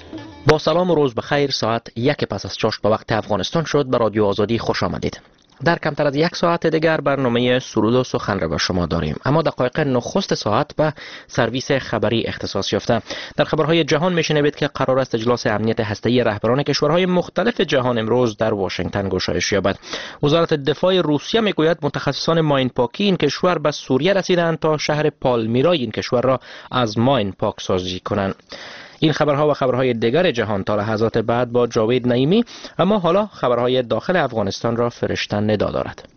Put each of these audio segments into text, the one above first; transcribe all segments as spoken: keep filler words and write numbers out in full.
با سلام و روز بخیر. ساعت یک پس از چاشت به وقت افغانستان شد. به رادیو آزادی خوش آمدید. در کمتر از یک ساعت دیگر برنامه سرود و سخن را به شما داریم، اما دقایق نخست ساعت به سرویس خبری اختصاص یافته. در خبرهای جهان میشنوید که قرار است اجلاس امنیت هسته‌ای رهبران کشورهای مختلف جهان امروز در واشنگتن گشایش یابد. وزارت دفاع روسیه میگوید متخصصان ماین پاکی این کشور به سوریه رسیدند تا شهر پالمیرای این کشور را از ماین پاک سازی کنند. این خبرها و خبرهای دیگر جهان تا لحظات بعد با جاوید نعیمی، اما حالا خبرهای داخل افغانستان را فرشتن ندا دارد.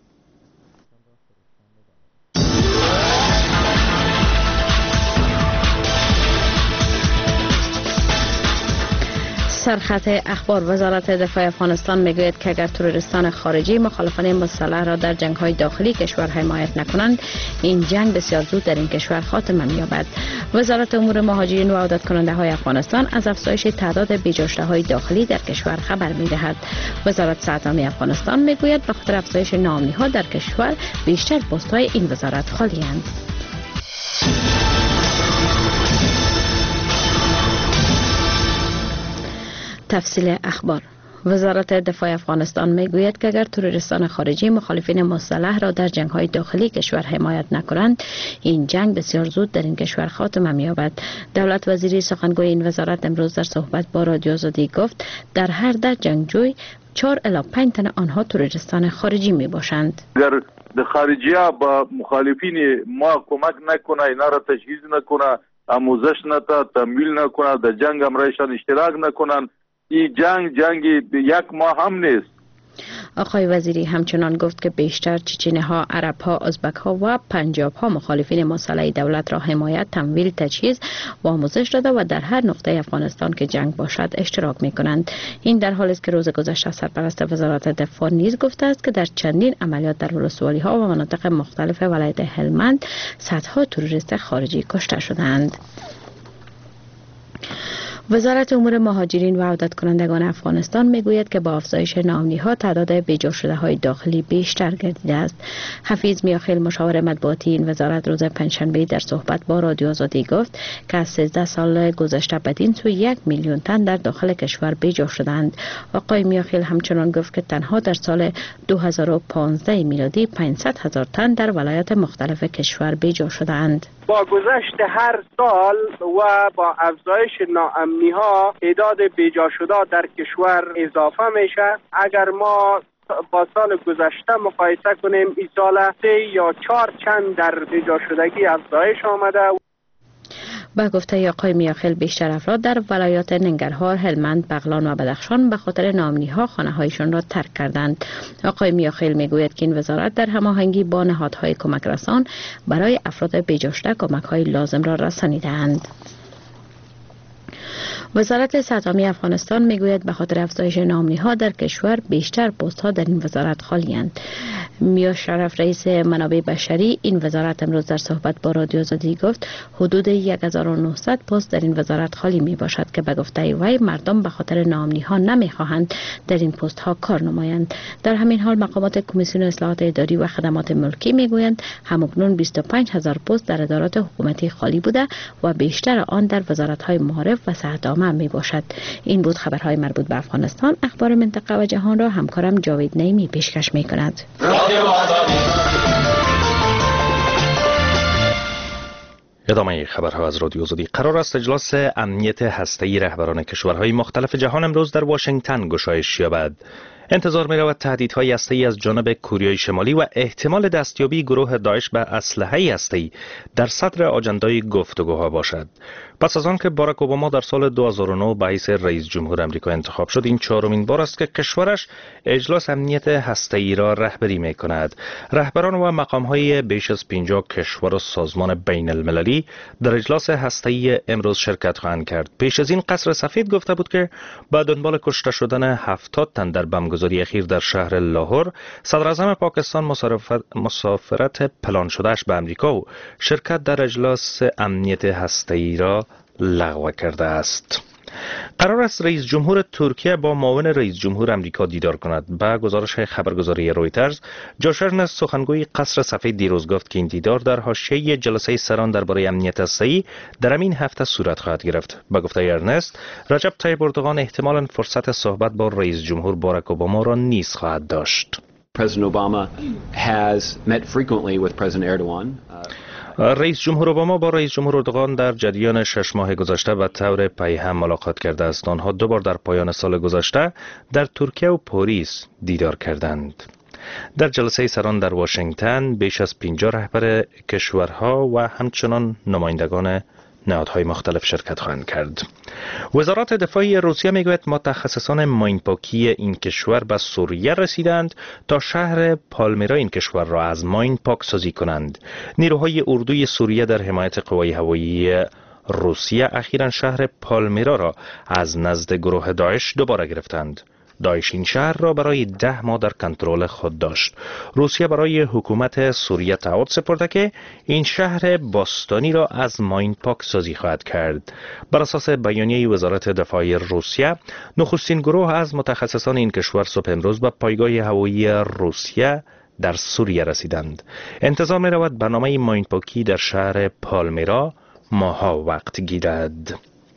سرخط اخبار: وزارت دفاع افغانستان میگوید که اگر تروریستان خارجی مخالفان مسلح را در جنگ‌های داخلی کشور حمایت نکنند، این جنگ بسیار زود در این کشور خاتمه می‌یابد. وزارت امور مهاجرین و عودت کننده های افغانستان از افزایش تعداد بی‌جاشته‌های داخلی در کشور خبر می‌دهد. وزارت صحت عامه افغانستان میگوید به خاطر افزایش ناامنی‌ها در کشور بیشتر پست‌های این وزارت خالی‌اند. تفصیل اخبار: وزارت دفاع افغانستان میگوید که اگر تروریستان خارجی مخالفین مسلح را در جنگ‌های داخلی کشور حمایت نکنند، این جنگ بسیار زود در این کشور خاتمه می‌یابد. دولت وزیری سخنگوی این وزارت امروز در صحبت با رادیو آزادی گفت در هر ده جنگجوی چهار الی پنج تن آنها تروریستان خارجی میباشند. اگر د خارجی‌ها با مخالفین ما کمک نکنه، اینا را تجهیز نکنه، آموزش نده، تمویل نکنه، در جنگ امرایشان اشتراک نکنن، این جنگ جنگ یک ماه هم نیست. آقای وزیری همچنان گفت که بیشتر چچنه ها، عرب ها، ازبک ها و پنجاب ها مخالفین مسلح دولت را حمایت، تمویل، تجهیز و آموزش داده و در هر نقطه افغانستان که جنگ باشد اشتراک می کنند. این در حالی است که روز گذشته سرپرست وزارت دفاع نیز گفته است که در چندین عملیات در ولسوالی ها و مناطق مختلف ولایت هلمند صدها تروریست خارجی کشته شدند. وزارت امور مهاجرین و عودت کنندگان افغانستان میگوید که با افزایش ناامنی‌ها تعداد بیجا شده های داخلی بیشتر گردیده است. حفیظ میاخیل مشاور مطبوعاتی این وزارت روز پنجشنبه در صحبت با رادیو آزادی گفت که از سیزده سال گذشته بدین سو یک میلیون تن در داخل کشور بیجا شدند. آقای میاخیل همچنان گفت که تنها در سال دو هزار و پانزده میلادی پانصد هزار تن در ولایات مختلف کشور بیجا شدند. با گذشت هر سال و با افزایش ناامنی ها تعداد بیجا شده در کشور اضافه میشه. اگر ما با سال گذشته مقایسه کنیم، این سال سه یا چهار چند در بیجا شدگی افزایش آمده. با گفته آقای میاخیل بیشتر افراد در ولایات ننگرهار، هلمند، بغلان و بدخشان به خاطر ناامنی‌ها خانه‌هایشان را ترک کردند. آقای میاخیل میگوید که این وزارت در هماهنگی با نهادهای کمک رسان برای افراد بیجاشته کمک‌های لازم را رسانیده‌اند. وزارت صحت عامه افغانستان میگوید به خاطر افزایش ناامنی‌ها در کشور بیشتر پست‌ها در این وزارت خالی‌اند. میا شرف رئیس منابع بشری این وزارت امروز در صحبت با رادیو آزادی گفت حدود یک هزار و نهصد پست در این وزارت خالی می باشد که به گفته وی مردم به خاطر ناامنی‌ها نمی‌خواهند در این پست‌ها کار نمایند. در همین حال مقامات کمیسیون اصلاحات اداری و خدمات ملکی میگویند همکنون بیست و پنج هزار پست در ادارات حکومتی خالی بوده و بیشتر آن در وزارت‌های معارف و صحت عامه می باشد. این بود خبرهای مربوط به افغانستان. اخبار منطقه و جهان را همکارم جاوید نعیمی پیشکش می‌کند. ادامه خبرها از رادیو آزادی. قرار است اجلاس امنیت هسته‌ای رهبران کشورهای مختلف جهان امروز در واشنگتن گشایش یابد. انتظار می رود تهدیدهای هسته‌ای از جانب کوریای شمالی و احتمال دستیابی گروه داعش به اسلحه هسته‌ای در صدر آجندای گفتگوها باشد. پس از آن که باراک اوباما در سال دو هزار و نه به حیث رئیس جمهور آمریکا انتخاب شد، این چهارمین بار است که کشورش اجلاس امنیت هسته‌ای را رهبری می کند. رهبران و مقام‌های بیش از پنجاه کشور و سازمان بین المللی در اجلاس هسته‌ای امروز شرکت خواهند کرد. پیش از این قصر سفید گفته بود که با دنبال کشته شدن هفتاد تن در بمبگذاری اخیر در شهر لاهور، صدر اعظم پاکستان مسافرت پلان شدهش به امریکا و شرکت در اجلاس امنیت هسته‌ای را لغو کرده است. قرار است رئیس جمهور ترکیه با معاون رئیس جمهور امریکا دیدار کند. به گزارش خبرگزاری رویترز، جوش ارنست سخنگوی قصر سفید دیروز گفت که این دیدار در حاشیه جلسه سران درباره امنیت هسته‌ای در همین هفته صورت خواهد گرفت. با گفته ارنست، رجب طیب اردوغان احتمالاً فرصت صحبت با رئیس جمهور باراک اوباما را نیز خواهد داشت. President Obama has met frequently with President Erdogan. رئیس جمهور اوباما با رئیس جمهور اردوغان در جریان شش ماه گذشته به طور پیهم ملاقات کرده است. آنها دو بار در پایان سال گذشته در ترکیه و پاریس دیدار کردند. در جلسه سران در واشنگتن بیش از پنجاه رهبر کشورها و همچنان نمایندگان نهادهای مختلف شرکت خواهند کرد. وزارت دفاعی روسیه میگوید متخصصان ماینپاکی این کشور به سوریه رسیدند تا شهر پالمیرا این کشور را از ماین پاک سازی کنند. نیروهای اردوی سوریه در حمایت قوای هوایی روسیه اخیراً شهر پالمیرا را از نزد گروه داعش دوباره گرفتند. داعش این شهر را برای ده ماه در کنترل خود داشت. روسیه برای حکومت سوریه تعهد سپرده که این شهر باستانی را از ماین پاک سازی خواهد کرد. بر اساس بیانیه وزارت دفاع روسیه، نخستین گروه از متخصصان این کشور صبح امروز به پایگاه هوایی روسیه در سوریه رسیدند. انتظار می رود برنامه ماین پاکی در شهر پالمیرا ماها وقت گیرد.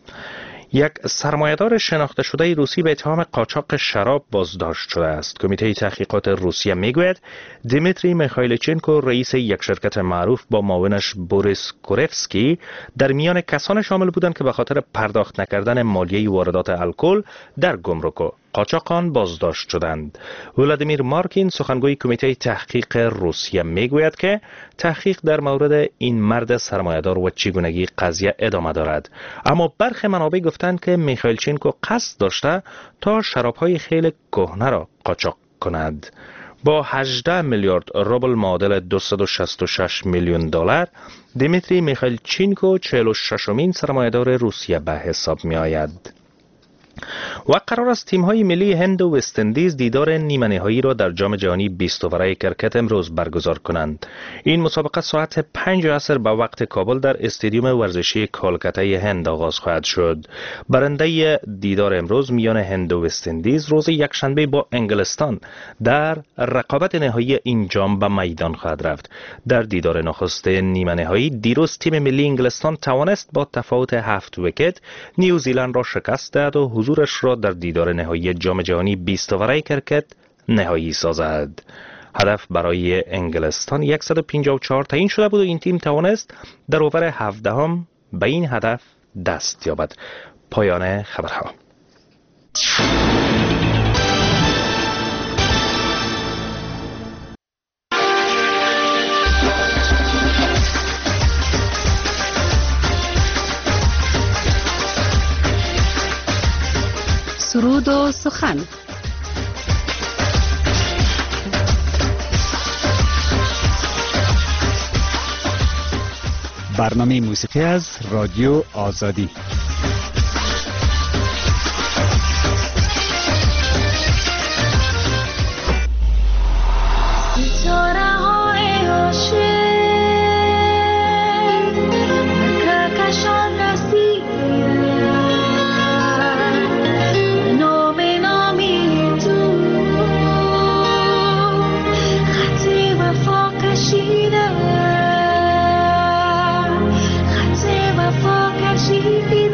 یک سرمایه‌دار شناخته شده روسی به اتهام قاچاق شراب بازداشت شده است. کمیته تحقیقات روسیه میگوید دیمیتری میخایلچنکو، رئیس یک شرکت معروف، با معاونش بوریس کورفسکی در میان کسان شامل بودند که به خاطر پرداخت نکردن مالیه واردات الکل در گمرک و قاچاقان بازداشت شدند. ولادیمیر مارکین، سخنگوی کمیته تحقیق روسیه، میگوید که تحقیق در مورد این مرد سرمایه‌دار و چگونگی قضیه ادامه دارد، اما برخی منابع گفتند که میخایلچنکو قصد داشته تا شراب‌های خیلی کهنه را قاچاق کند. با هجده میلیارد روبل معادل دویست و شصت و شش میلیون دلار، دیمیتری میخایلچنکو چهل و ششمین سرمایه‌دار روسیه به حساب می آید. و قرار است تیم‌های ملی هند و وست اندیز دیدار نیمه نهایی را در جام جهانی بیست اووره کرکت امروز برگزار کنند. این مسابقه ساعت پنج عصر به وقت کابل در استادیوم ورزشی کلکته هند آغاز خواهد شد. برنده دیدار امروز میان هند و وست اندیز روز یکشنبه با انگلستان در رقابت نهایی این جام به میدان خواهد رفت. در دیدار نخست نیمه نهایی دیروز تیم ملی انگلستان توانست با تفاوت هفت ویکت نیوزیلند را شکست داد و حضورش را در دیدار نهایی جام جهانی بیست اووره کرکت نهایی سازد. هدف برای انگلستان صد و پنجاه و چهار تعیین شده بود و این تیم توانست در اوور هفدهم به این هدف دست یابد. پایان خبرها. سرود و سخن. برنامه موسیقی از رادیو آزادی. She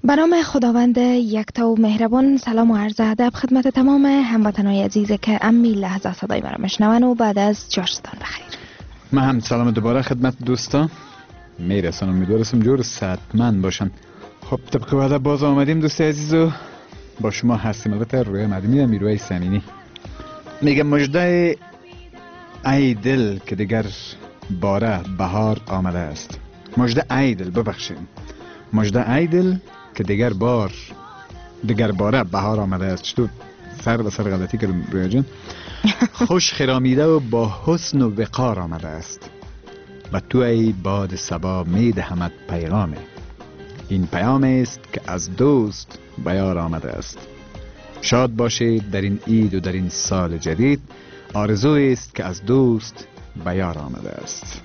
به نام خداوند یکتا و مهربان. سلام و عرض ادب خدمت تمام هموطنان عزیز که امی لحظه صدای مرا میشنون و بعد از چهارستان بخیر. من هم سلام دوباره خدمت دوستان میرسانم، امیدوارم جور صحتمند باشن. خب طبق وعده باز آمدیم دوست عزیز و با شما هستیم. البته روی مدنی و میروی سمینی میگه مژده ای دل که دیگر باره بهار آمده است. مژده ای دل، ببخشید، مژده ای دل که دیگر بار دیگر باره بهار آمده است. چطور سر به سر غلطی کردم رویا جان. خوش خرامیده و با حسن و وقار آمده است و تو ای باد صبا میدهمت پیغامه. این پیام است که از دوست به یار آمده است. شاد باشید در این عید و در این سال جدید. آرزویی است که از دوست به یار آمده است.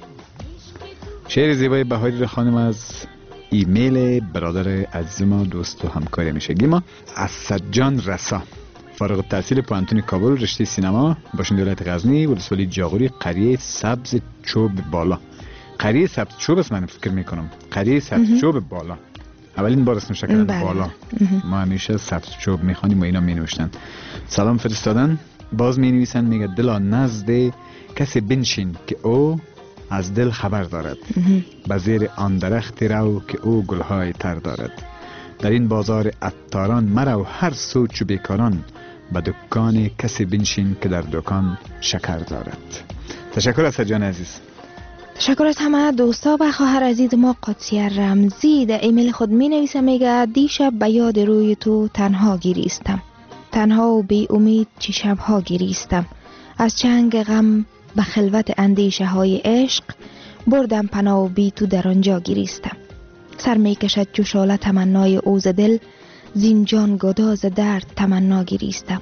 شعر زیبای بهاری خانم از ایمیل برادر عزیز ما، دوست و همکار همیشگی ما، اسدجان رسا، فارغ التحصیل پوانتون کابل، رشته سینما، باشند ولایت غزنی، ولسوالی جاغوری، قریه سبز چوب بالا. قریه سبز چوب است، من فکر میکنم قریه سبز چوب بالا. اولین بار اسمش کردن بالا. ما همیشه سبز چوب میخوانیم و اینا می نوشتن. سلام فرستادن. باز می نویسن، میگه دلا نزد کسی بنشین که او از دل خبر دارد. به زیر آن درخت رو که او گلهای تر دارد. در این بازار عطاران مرو هر سو چو بیکاران. به دکان کسی بنشین که در دکان شکر دارد. تشکر از جان عزیز. تشکر از همه دوستا و خواهر عزیز ما. قدسیه رمزی در ایمیل خود می نویسه، میگه دیشب به یاد روی تو تنها گریستم. تنها و بی امید چی شبها گریستم. از چنگ غم به خلوت اندیشه های عشق بردم پناه و بی تو در آنجا گریستم. سر می کشد جوشاله تمنای اوز دل، زینجان گداز درد تمنا گریستم.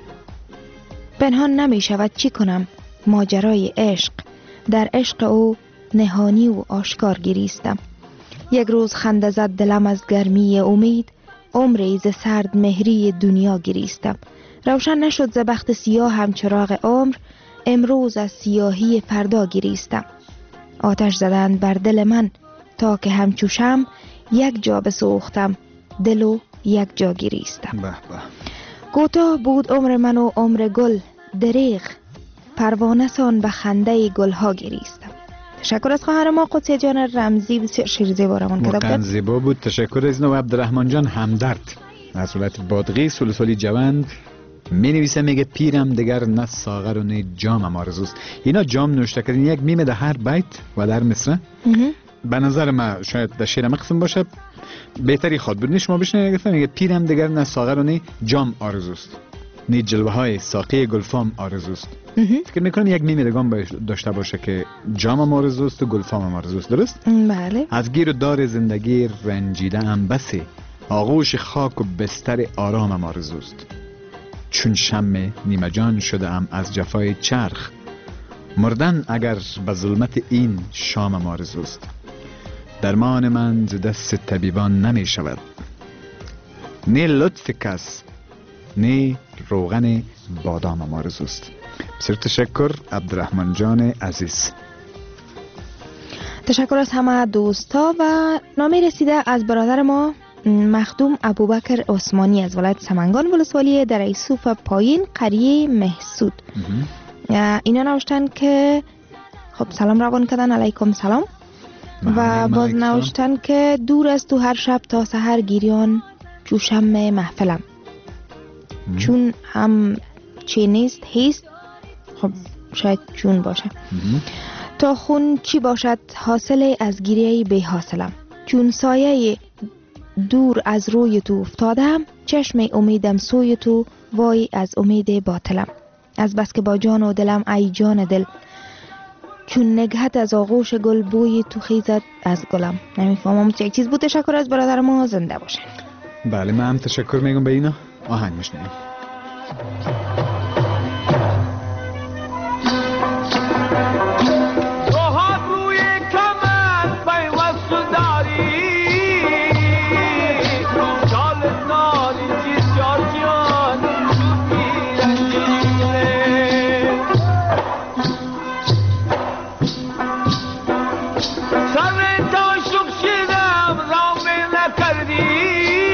پنهان نمی شود چی کنم ماجرای عشق، در عشق او نهانی و آشکار گریستم. یک روز خنده زد دلم از گرمی امید، عمری ز سرد مهری دنیا گریستم. روشن نشد ز بخت سیاه هم چراغ عمر، امروز از سیاهی فردا گریستم. آتش زدند بر دل من تا که همچو شمع یک جا بسوختم، دل و یک جا گریستم. به به. کوتاه بود عمر من و عمر گل، دریغ پروانه سان به خنده گلها گریستم. تشکر از خواهر ما قدسیه جان رمزی، بسیار شعر زیبا رمان کتاب واقعا زیبا بود. تشکر از نو عبدالرحمن جان همدرد از ولایت بادغیس، ولسوالی جوند، می نویسه، میگه پیرم دیگر نه ساغر و نه جامم آرزوست. اینا جام نوشته کردین یک میمه در هر بیت و در مصرع. به نظر من شاید در شعر مقسم باشه، بهتری خواد بود شما بشنوید. گفتم میگه پیرم دیگر نه ساغر و نه جام آرزوست، نه جلوه های ساقی گلفام آرزوست. فکر میکنم یک میمه دگان داشته باشه که جامم آرزوست و گلفامم آرزوست. درست؟ بله. از گیر و دار زندگی رنجیده ام بسی، آغوش خاک و بستر آرامم آرزوست. چون شمع نیمه جان شده ام از جفای چرخ، مردن اگر به ظلمت این شامم آرزوست. درمان من ز دست طبیبان نمی شود، نه لطف کس نه روغن بادامم آرزوست. بسیار تشکر عبدالرحمن جان عزیز. تشکر از همه دوستا. و نامی رسیده از برادر ما مخدوم ابوبکر عثمانی از ولایت سمنگان، ولسوالی در ایسوف پایین، قریه محسود. اینا نوشتن که خب سلام روان کردن، علیکم سلام. و باز نوشتن که دور است تو هر شب تا سحر گیریان جوشم محفلم. مم. چون هم چی نیست هیست، خب شاید چون باشه. مم. تا خون چی باشد حاصل از گیریه بی حاصلم. چون سایه دور از روی تو افتادم، چشم امیدم سوی تو، وای از امید باطلم. از بس که با جان و دلم ای جان دل، چون نگهت از آغوش گل بوی تو خیزد از گلم. نمیفهمم چه چیز بود. تشکر از برادر ما، زنده باشن. بله من هم تشکر میگم به اینا. آهنگ میشنیم. سر تا شخ شدم رام نکردی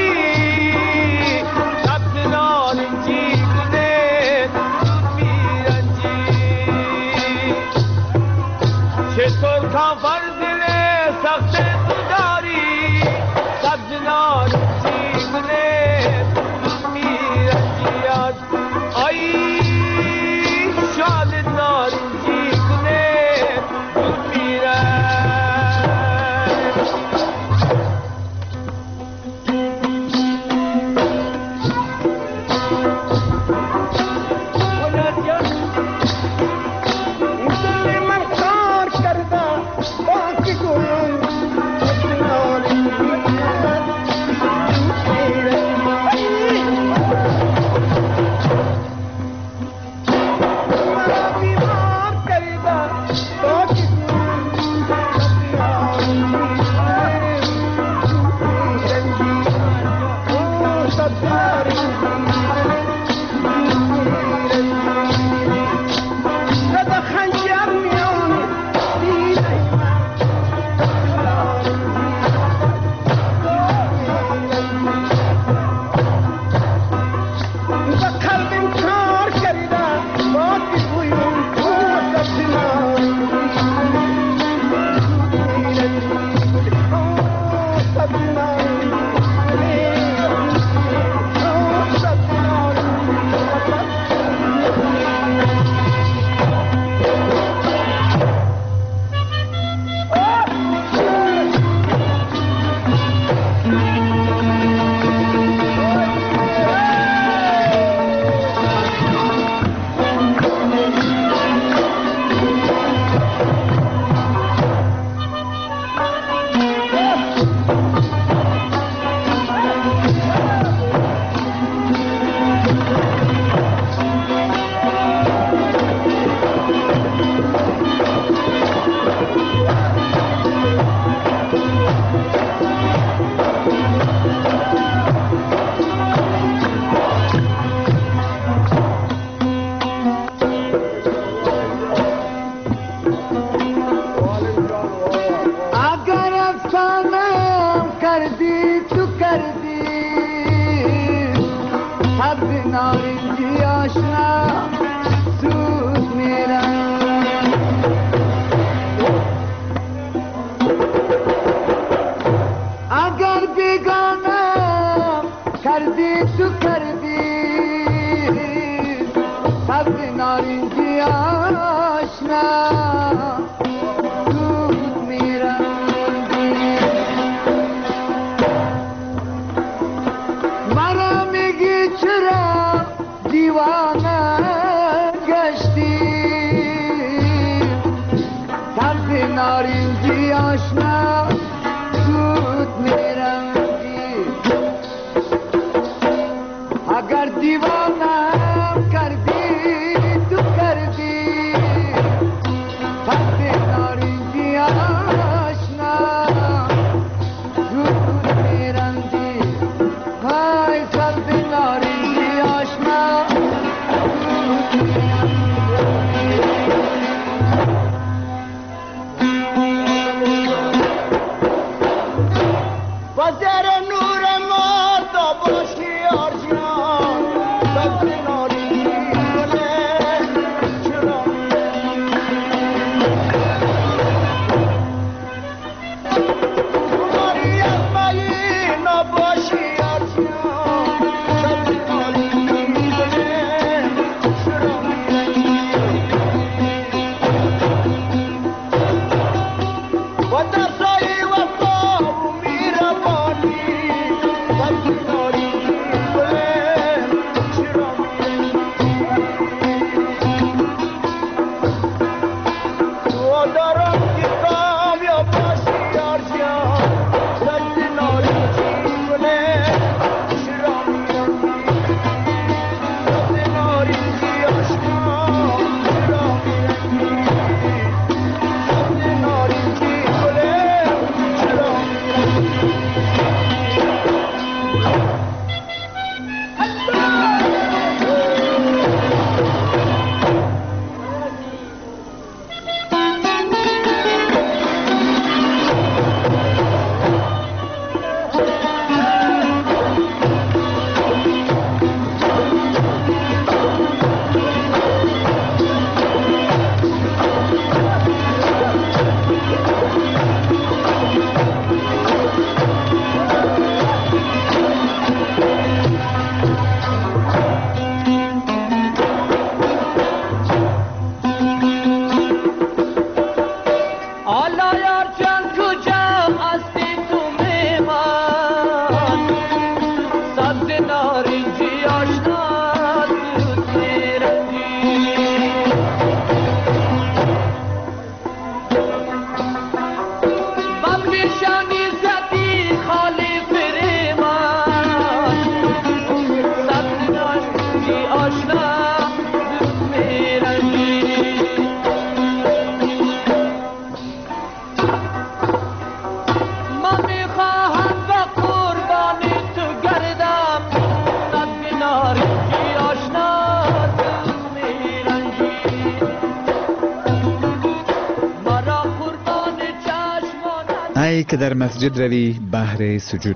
ای که در مسجد روی بهر سجود،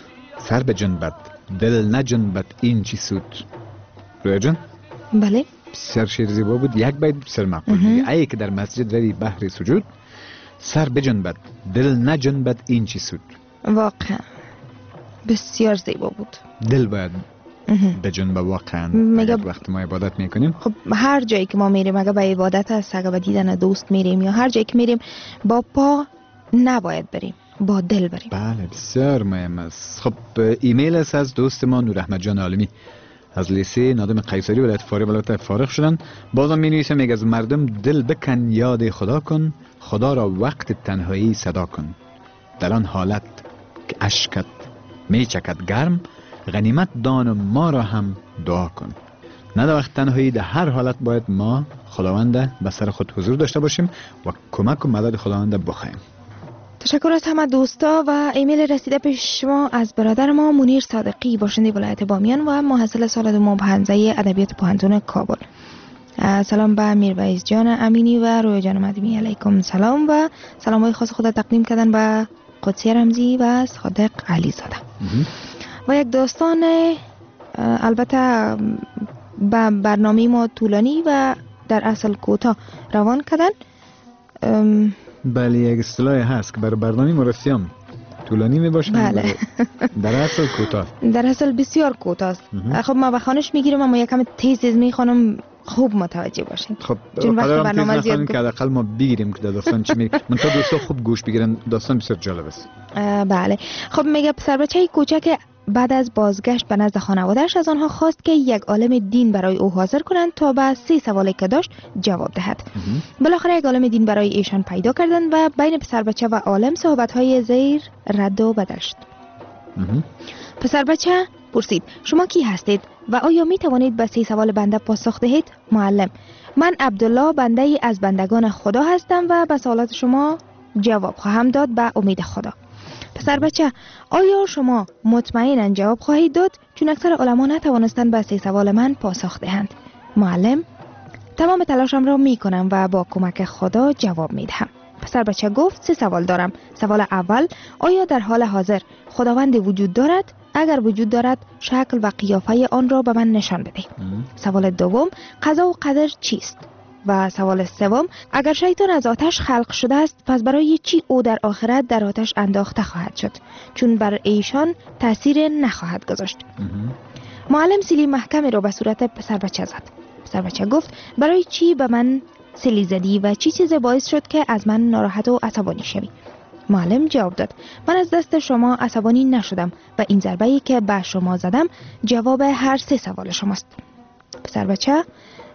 سر بجنبد دل نجنبد این چی سود. رویا جان؟ بله. بسیار شعر زیبا بود. یک بیت بسیار مقبول دیگه. ای که در مسجد روی بهر سجود، سر بجنبد دل نجنبد این چی سود. واقعا بسیار زیبا بود. دل باید بجنبه واقعا مگه وقت ما عبادت میکنیم. خب هر جایی که ما میریم، اگه به عبادت هست، اگه به دیدن دوست میریم، یا هر جایی که میریم، با پا نباید بریم، با دل بریم. بله بسیار مهم است. خب ایمیل است از دوست ما نور احمد جان عالمی از لیسه نادم قیصری ولایت فارغ ولایت فارغ شدن. بازم می نویسم میگه از مردم دل بکن یاد خدا کن، خدا را وقت تنهایی صدا کن. در آن حالت که اشکت می چکد گرم، غنیمت دان و ما را هم دعا کن. نه در وقت تنهایی، در هر حالت باید ما خداوند به سر خود حضور داشته باشیم و کمک و مدد خداوند بخوایم. تشکر از همه دوستا و ایمیل رسیده پیش شما از برادر ما منیر صادقی باشنده ولایت بامیان و محصل سال دوم حوزه ادبیات پوهنتون کابل. سلام به میرویس جان امینی و رویا جان مدیمی، علیکم سلام و سلام های خاص خود تقدیم کردن به قدسی رمزی و صادق علی زاده. و یک داستان البته به برنامه ما طولانی و در اصل کوتاه روان کردن. بله، یک اصطلاحی هست که برای برنامه مرسیام طولانی می باشن. بله. در اصل کوتاه. در اصل بسیار کوتاه است. خب ما بخوانش میگیرم اما یکم تیز تیز میخوانم، خوب متوجه باشین. خب چون وقت برنامه زیاد که حداقل ما بگیریم که داستان چی میگه. من تا دوستا خوب گوش بگیرن، داستان بسیار جالب است. بله. خب میگه پسر بچه کوچک بعد از بازگشت به نزد خانواده‌اش از آنها خواست که یک عالم دین برای او حاضر کنند تا به سه سوالی که داشت جواب دهد. بالاخره یک عالم دین برای ایشان پیدا کردند و بین پسر بچه و عالم صحبت‌های زیر رد و بدل شد. پسر بچه پرسید شما کی هستید و آیا می توانید به سه سوال بنده پاسخ دهید؟ معلم: من عبدالله بنده ای از بندگان خدا هستم و به سوالات شما جواب خواهم داد به امید خدا. پسر بچه: آیا شما مطمئناً جواب خواهید داد؟ چون اکثر علما نتوانستند به سه سوال من پاسخ دهند. معلم: تمام تلاشم را می کنم و با کمک خدا جواب می دهم. پسر بچه گفت سه سوال دارم. سوال اول: آیا در حال حاضر خداوند وجود دارد؟ اگر وجود دارد شکل و قیافه آن را به من نشان بده. سوال دوم: قضا و قدر چیست؟ و سوال سوم: اگر شیطان از آتش خلق شده است پس برای چی او در آخرت در آتش انداخته خواهد شد؟ چون بر ایشان تأثیر نخواهد گذاشت. معلم سیلی محکمی را به صورت پسر بچه زد. پسر بچه گفت برای چی به من سیلی زدی و چی چیز باعث شد که از من ناراحت و عصبانی شوی؟ معلم جواب داد من از دست شما عصبانی نشدم و این ضربه‌ای که به شما زدم جواب هر سه سوال شماست. پسر بچه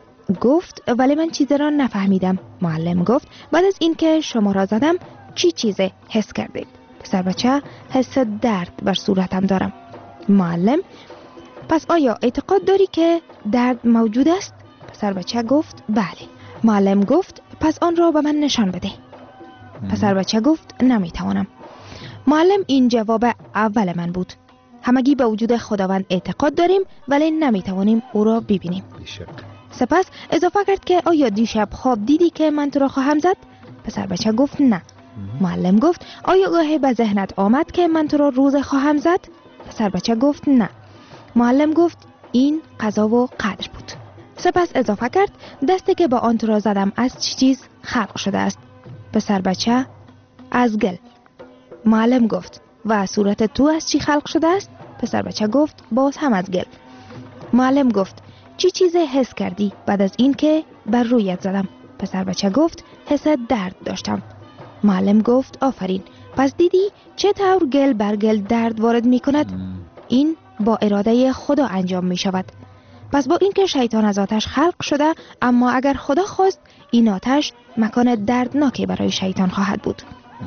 گفت ولی من چیزی را نفهمیدم. معلم گفت بعد از اینکه شما را زدم چی چیزی حس کردید؟ پسر بچه: حس درد بر صورتم دارم. معلم: پس آیا اعتقاد داری که درد موجود است؟ پسر بچه گفت بله. معلم گفت پس آن را به من نشان بده. پسر بچه گفت نمیتوانم. معلم: این جواب اول من بود. همگی به وجود خداوند اعتقاد داریم ولی نمیتوانیم او را ببینیم. سپس اضافه کرد که آیا دیشب خواب دیدی که من تو را خواهم زد؟ پسر بچه گفت نه. معلم گفت آیا گاهی به ذهنت آمد که من تو را روز خواهم زد؟ پسر بچه گفت نه. معلم گفت این قضا و قدر بود. سپس اضافه کرد دستی که با آن تو را زدم از چی چیز خلق شده است؟ پسر بچه: از گل. معلم گفت و صورت تو از چی خلق شده است؟ پسر بچه گفت باز هم از گل. معلم گفت چی چیزی حس کردی بعد از این که بر رویت زدم؟ پسر بچه گفت حس درد داشتم. معلم گفت آفرین، پس دیدی چه طور گل بر گل درد وارد می کند؟ این با اراده خدا انجام می شود. پس با اینکه شیطان از آتش خلق شده، اما اگر خدا خواست این آتش مکان دردناکی برای شیطان خواهد بود.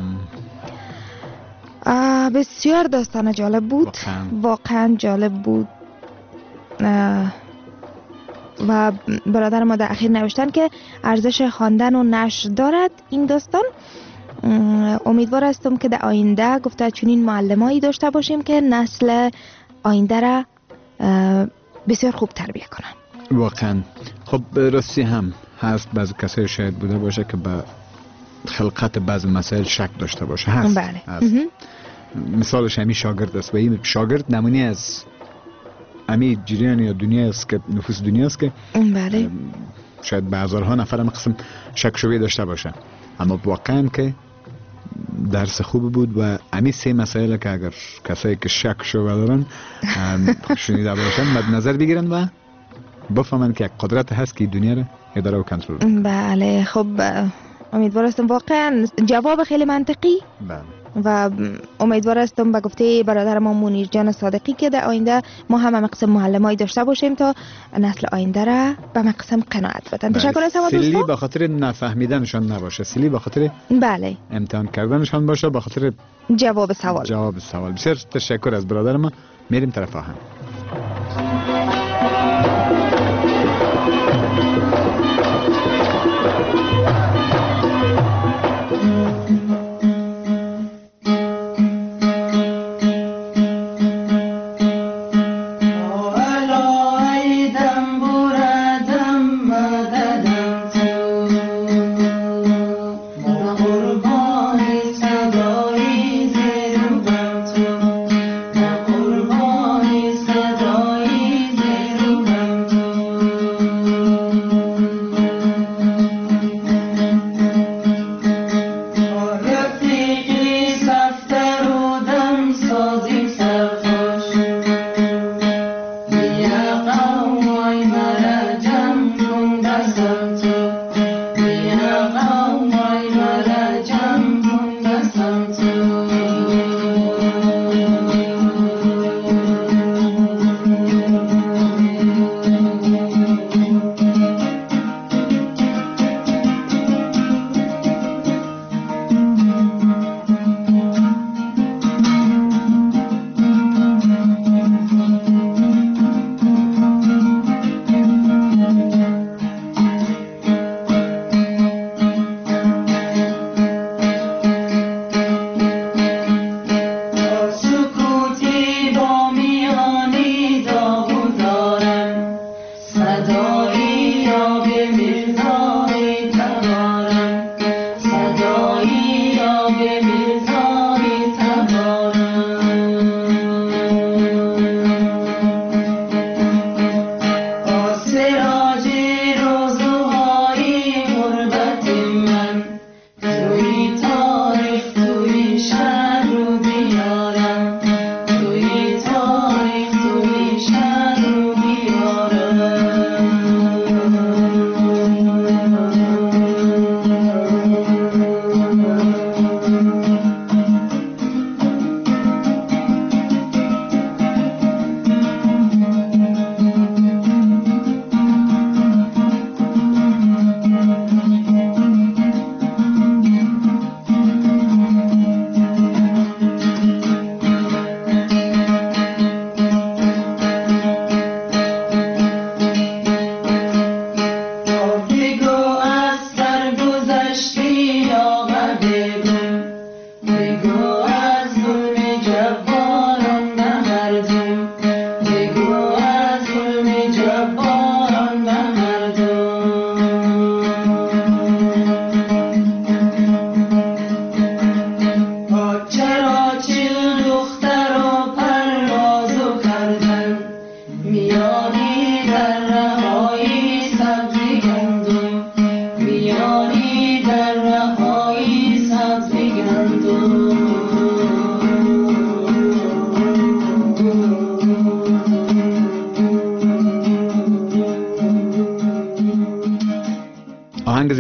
بسیار داستان جالب بود، واقعا, واقعا جالب بود. و برادر ما در اخیر نوشتن که ارزش خواندن و نشر دارد این داستان. امیدوار هستم که در آینده گفته چنین معلمایی داشته باشیم که نسل آینده را بسیار خوب تربیت کنن. واقعا. خب راستی هم هست بعضی کسایی شاید بوده باشه که به خلقت بعضی مسائل شک داشته باشه. هست, بله. هست. مثالش همی شاگرد است و این شاگرد نمونه از امی جریان یا دنیا است که نفوس دنیا است که بله شاید به هزارها نفر هم قسم شک شبیه داشته باشه، اما واقعا که درس خوب بود و امی سه مسائل که اگر کسایی که شک شبیه دارن شنیده باشن مد نظر بگیرن و بفهمن که یک قدرت هست که دنیا رو اداره و کنترل کنه. بله. خب امیدوار هستم واقعا جواب خیلی منطقی. بله. و امیدوار هستم به گفته برادر ما منیر جان صادقی که در آینده ما هم مقسم معلمایی داشته باشیم تا نسل آینده را به مقسم قناعت بدن. تشکر از شما دوستان. سیلی به خاطر نفهمیدنشان نباشه، سیلی به خاطر بله امتحان کردنشان باشه، به خاطر جواب سوال. جواب سوال. بسیار تشکر از برادر ما. میریم طرف آهنگ.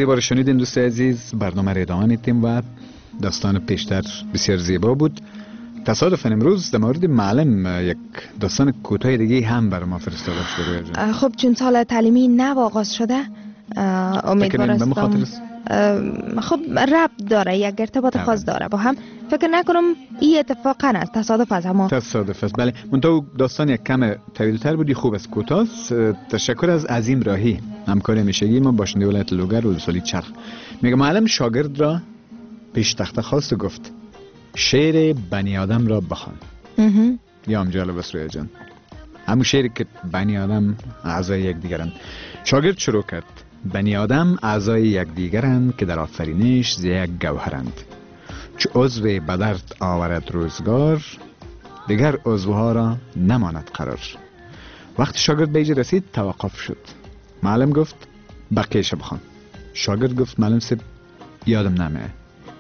بار شنیدین دوست عزیز، برنامه را ادامه میدیم و داستان پیشتر بسیار زیبا بود. تصادفاً امروز در مورد معلم یک داستان کوتاه دیگه هم برای ما فرستاده شده. خب چون سال تعلیمی نو آغاز شده امیدوار هستم. خب ربط داره، یک ارتباط خاص داره با هم. فکر نکنم این اتفاقا است، تصادف است. اما تصادف است، بله. منتها داستان یک کم طویل‌تر بودی، خوب است، کوتاه. تشکر از عظیم راهی، همکار همیشگی ما، باشنده ولایت لوگر و سالی چرخ. میگه معلم شاگرد را پیش تخت خواست و گفت شعر بنی آدم را بخوان. یا هم جالب است رویا جان، همون شعری که بنی آدم اعضای یک دیگرند. شاگرد شروع کرد: بنی آدم اعضای یک دیگرند که در آفرینش ز یک گوهرند. چو عضو به درد آورد روزگار، دیگر عضوها را نماند قرار. وقتی شاگرد به اینجا رسید توقف شد. معلم گفت بقیه‌اش بخوان. شاگرد گفت معلم صاحب یادم نمیاد.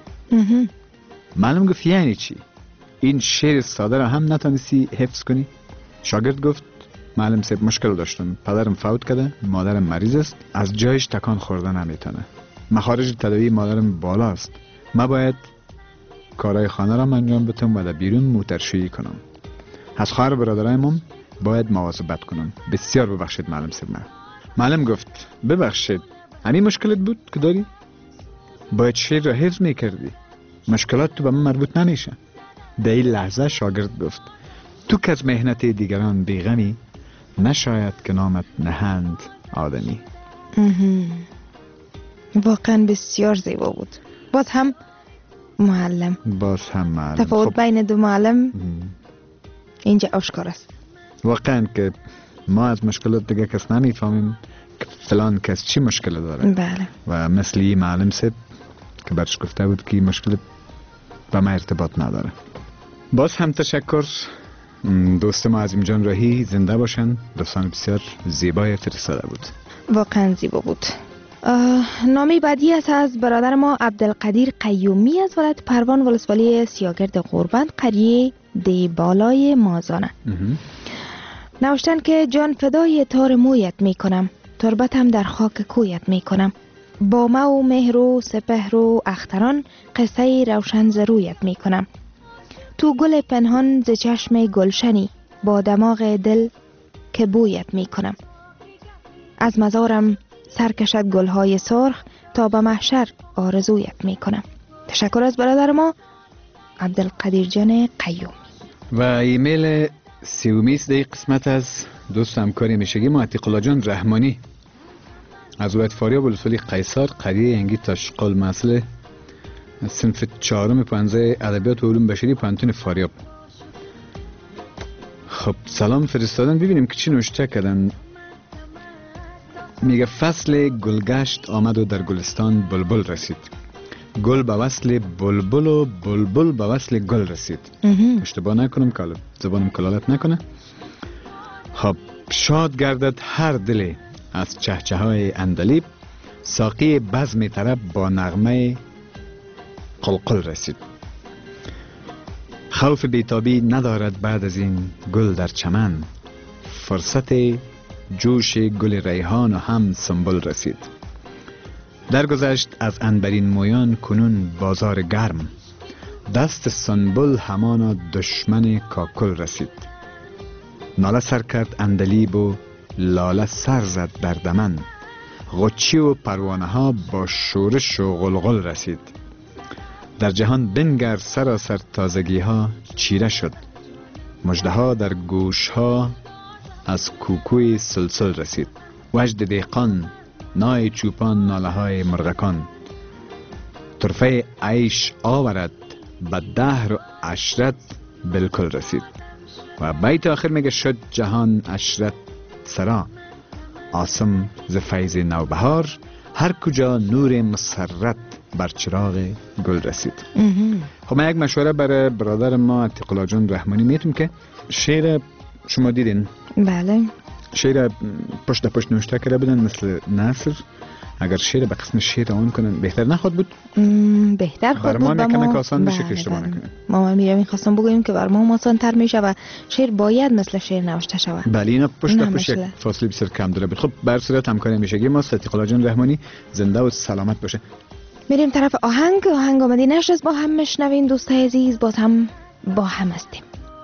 معلم گفت یعنی چی؟ این شعر ساده را هم نتونستی حفظ کنی؟ شاگرد گفت معلم صاحب مشکل داشتم، پدرم فوت کرده، مادرم مریض است، از جایش تکان خورده نمیتونه، مخارج تداوی مادرم بالا است، ما باید کارهای خانه را انجام بدم و در بیرون موترشویی کنم، از خواهر برادرایمم باید مواظبت کنم. بسیار ببخشید معلم صاحب. من معلم گفت ببخشید، همین مشکلت بود که داری؟ باید شعر را حفظ میکردی، مشکلات تو به من مربوط نمیشه. در این لحظه شاگرد گفت تو که از مهنت دیگران بیغمی، نشاید که نامت نهند آدمی. واقعا بسیار زیبا بود. باز هم معلم باز هم معلم تفاوت خب. بین دو معلم اینجا آشکار است. واقعا که ما از مشکلات دیگه کس نمیفهمیم که فلان کس چی مشکل داره. بله. و مثل این معلم صاحب که برش گفته بود که مشکل با ما ارتباط نداره. باز هم تشکر. دوست ما عظیم جان راهی زنده باشن. داستان بسیار زیبای فرستاده بود. واقعا زیبا بود. نامی بعدی است از برادر ما عبدالقدیر قیومی از ولایت پروان ولسوالی سیاگرد غربند قریه دی بالای مازانه. نوشتن که جان فدای تار مویت می کنم، تربتم در خاک کویت می کنم، با ما و مهر و سپهر و اختران قصه روشن ز رویت می کنم. تو گل پنهان ز چشم گلشنی، با دماغ دل که بویت می کنم. از مزارم سرکشد گلهای سرخ، تا به محشر آرزویت می کنم. تشکر از برادر ما عبدالقدیر جان قیومی. و ایمیل سیومیس در قسمت از دوست همکاری میشگی ما عتیق الله جان رحمانی از ولایت فاریاب ولسوالی قیصر قریه ینگی تاشقال مسئله صنف چهارم پانزه ادبیات و علوم بشری پانتون فاریاب. خب سلام فرستادن، ببینیم که چی نوشته کردن. میگه فصل گلگشت آمد و در گلستان بلبل رسید، گل به وصل بلبل و بلبل به وصل گل رسید. اشتباه نکنم که زبانم کلالت نکنه. خب شاد گردد هر دل از چهچه های اندلیب، ساقی بزم طرب با نغمه قلقل رسید. خوف بیتابی ندارد بعد از این گل در چمن، فرصت جوش گل ریحان و هم سنبل رسید. درگذشت از عنبرین مویان کنون بازار گرم، دست سنبل همانا دشمن کاکل رسید. ناله سر کرد اندلیب و لاله سر زد در دمن، غچی و پروانه ها با شورش و غلغل رسید. در جهان بنگر سراسر تازگی ها چیره شد، مژده ها در گوش ها از کوکوی سلسل رسید. وجد دیقان نای چوپان ناله های مرغکان، طرفه عیش آورد به دهر و عشرت بالکل رسید. و بیت آخر میگه شد جهان عشرت سرا، آسم ز فیض نوبهار، هر کجا نور مسرت بر چراغ گل رسید. خب من یک مشوره برای برادر ما عتیق الله جان رحمانی میتونم که شعر شما دیدین؟ بله. شعر پشت پشت نوشته کرده بودن مثل نصر اگر شیر به قسم شیر آن کنن بهتر نخواد بود؟ بهتر خود بود. بر ما آسان میشه که اشتباه نکنیم. ما میرم خواستم بگویم که بر ما آسان تر میشه و شیر باید مثل شیر نوشته شود. بله اینا پشت در پشت یک فاصله بسیار کم داره. خب بر صورت همکاری میشگی ما ستیقلا جان رحمانی زنده و سلامت باشه. میریم طرف آهنگ. آهنگ آمدی نشست با هم میشنوین دوستای عزیز. باز هم با هم هستیم.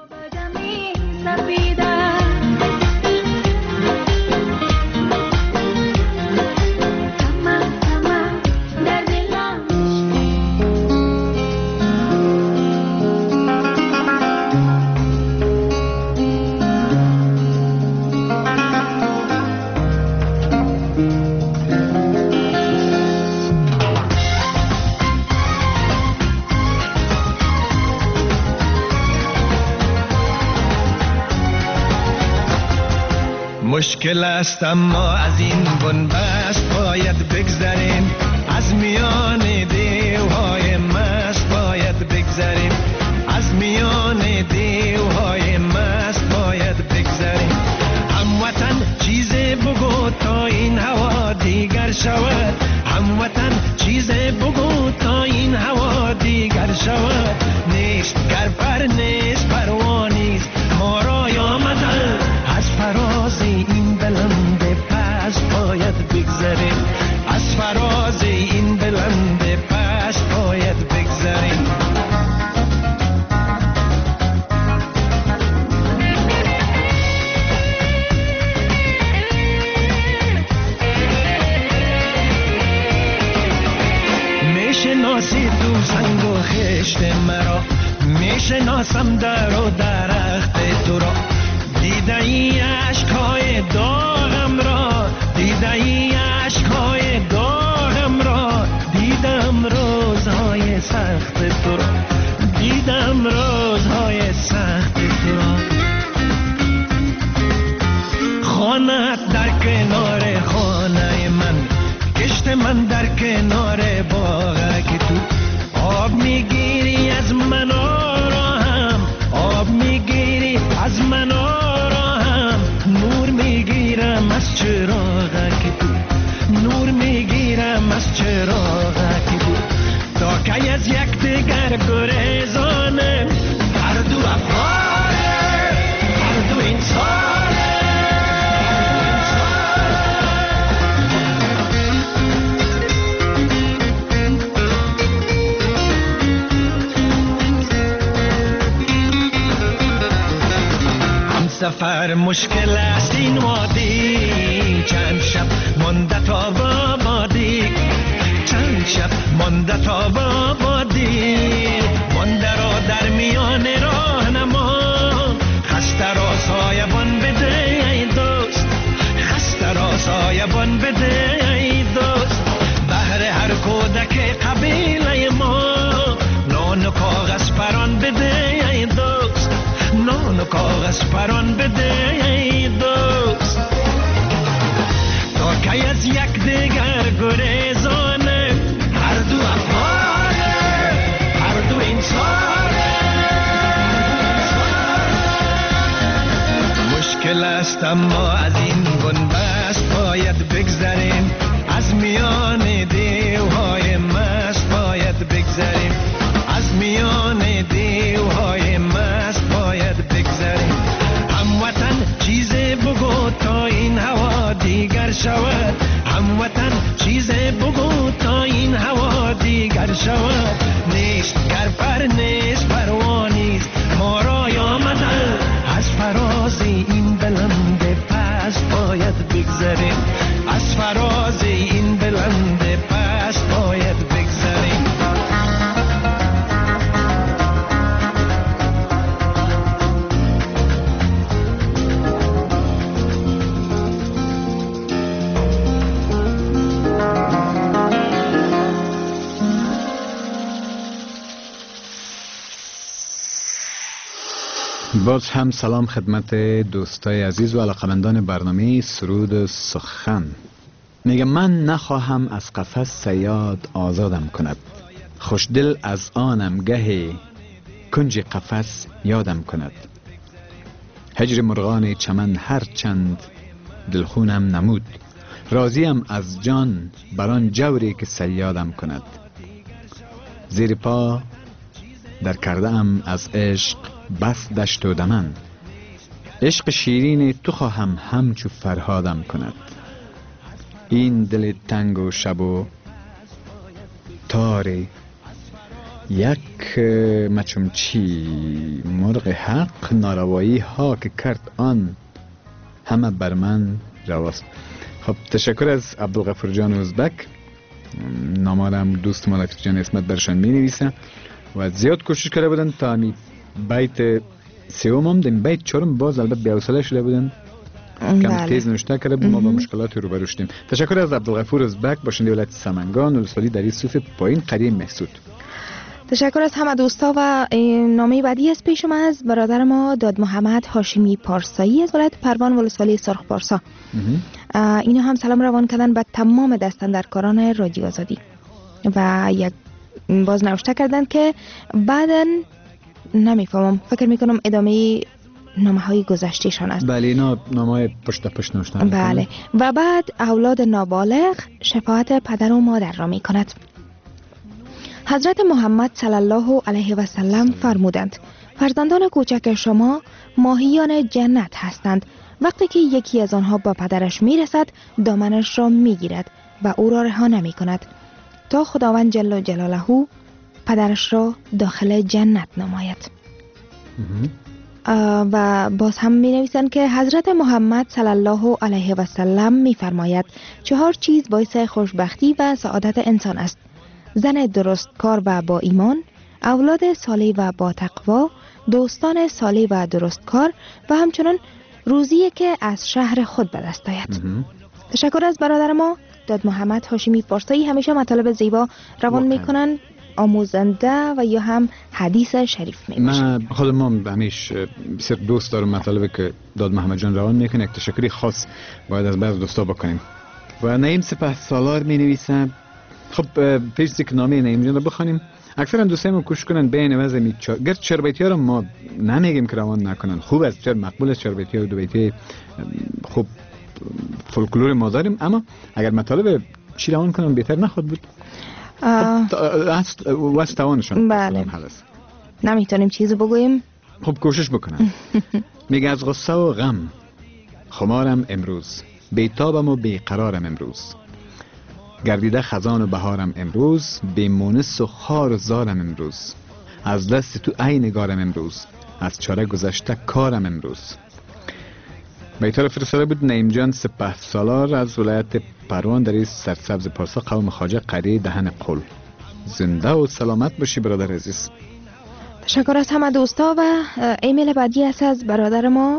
مشکل است اما از این بنبست باید بگذریم، از میان دیوهای مست باید بگذریم، از میان دیوهای مست باید بگذریم. هموطن چیزی بگو تا این هوا دیگر شود، هموطن چیزی بگو تا این هوا دیگر شود. نیست گر پر نیست پروا نیست ما را آمدن، از فراز این بلند پس باید بگذریم، از فراز این بلند پس باید بگذریم. میشناسی تو سنگ و خشت مرا، میشناسم در و درخت تو را، دیده ای عشقای داغم را، دیده ای عشقای داغم را، دیدم روزهای سخت تو را، دیدم روزهای سخت تو را. خانه‌ات در کنار خانه من، کشت من در کنار باغک تو، آب میگیری از من آرام، آب میگیری از من آرام، نور میگیرم از چراغک تو، نور میگیرم از چراغک تو. تا که از یک دیگر گریزانه، هر دو افغانه، هر دو انسانه. سفر مشکل است این وادی، چند شب مانده تا بابادی، چند شب مانده تا بابادی، مانده را در میان راه نما، خسته را سایبان بده ای دوست، خسته را سایبان بده ای دوست. بهر هر کودک قبیله ما نان و کاغذ پران بده ای دوست، نان و کاغذ پران بده ای دوست. تا که از یک دیگر گریزانه، هر دو افغانه، هر دو انسانه. مشکل است اما از این بنبست باید بگذریم، از میان دیوهای مست باید بگذریم، از میان دیوهای مست باید بگذریم. هموطن چیزی بگو تا این هوا دیگر شود، هموطن چیزی بگو تا این هوا دیگر شود. نیست گر پر نیست پروا نیست ما را آمدن، از فراز این بلند پس باید بگذریم، از فراز این بلند پس باید بگذریم. باز هم سلام خدمت دوستای عزیز و علاقمندان برنامه سرود سخن. میگه من نخواهم از قفس صیاد آزادم کند، خوشدل از آنم گه کنج قفس یادم کند. هجر مرغان چمن هر چند دلخونم نمود، راضیم از جان بران جوری که صیادم کند. زیر پا در کرده ام از عشق بس دشت و دمن. عشق شیرین تو خواهم همچو فرهادم کند. این دل تنگ و شب و تاری یک مچمچی مرغ حق ناروایی ها که کرد آن همه بر من رواست. خب تشکر از عبدالغفور جان ازبک. نامارم دوست مالفیت جان اسمت برشان می نویسه و زیاد کوشش کرده بودن تا همی بیت سیوم هم دیم بیت چورم باز البته بیاوصله شده بودن کم تیز نوشته کرده بود. ما با مشکلات روبرو شدیم. تشکر از عبدالغفور ازبک باشنده ولایت سمنگان ولسوالی دری صوف پایین قریه محسود. تشکر از همه دوستا و نامه بعدی از پیش ما از برادر ما داد محمد هاشمی پارسایی از ولایت پروان ولسوالی سرخ پارسا. اینا هم سلام روان کردن به تمام دستاندرکاران رادیو آزادی و یک باز نوشته کردن که بعداً نمیفهمم، فکر میکنم ادامه نامه های گذشتهشان است. بله اینا نامه های پشت پشت نوشتن. بله. و بعد اولاد نابالغ شفاعت پدر و مادر را میکند. حضرت محمد صلی الله علیه و سلم فرمودند فرزندان کوچک شما ماهیان جنت هستند. وقتی که یکی از آنها با پدرش میرسد دامنش را میگیرد و او را رها نمی کند تا خداوند جل جلاله پدرش را داخل جنت نماید. و باز هم می نویسند که حضرت محمد صلی الله علیه و سلم می فرماید چهار چیز باعث خوشبختی و سعادت انسان است: زن درست کار و با ایمان، اولاد صالح و با تقوا، دوستان صالح و درست کار و همچنان روزی که از شهر خود به دست آید. تشکر از برادر ما داد محمد هاشمی پارسایی. همیشه مطالب زیبا روان میکنن، آموزنده و یا هم حدیث شریف میباشن. من خود ما همیشه بسیار دوست دارم مطالبی که داد محمد جان روان میکنه. یک تشکری خاص باید از بعض دوستا بکنیم. و نعیم سپهسالار می نویسم. خب پیش که نامه نعیم جان رو بخونیم. اکثرا دوستان کوشش کنن بین وضع میچار گرد چربیتی‌ها رو ما نمیگیم که روان نکنن. خوب است، چرا مقبول است چربیتی‌ها و دو بیتی خوب فولکلور ما داریم، اما اگر مطالب چی روان کنن بهتر نخواد بود. واسه توانشون. بله. نمیتونیم چیزی بگوییم. خب کوشش بکنن. میگه از غصه و غم خمارم امروز، بیتابم و بیقرارم امروز، گردیده خزان و بهارم امروز، بیمونس و خار و زارم امروز، از دست تو ای نگارم امروز، از چاره گذشته کارم امروز. بیتار فرستاده بود نعیم جان سپهسالار از ولایت پروان در سرسبز پارسا قوم خواجه قریه دهن قل. زنده و سلامت باشی برادر عزیز. تشکر از همه دوستا. و ایمیل بعدی است از برادر ما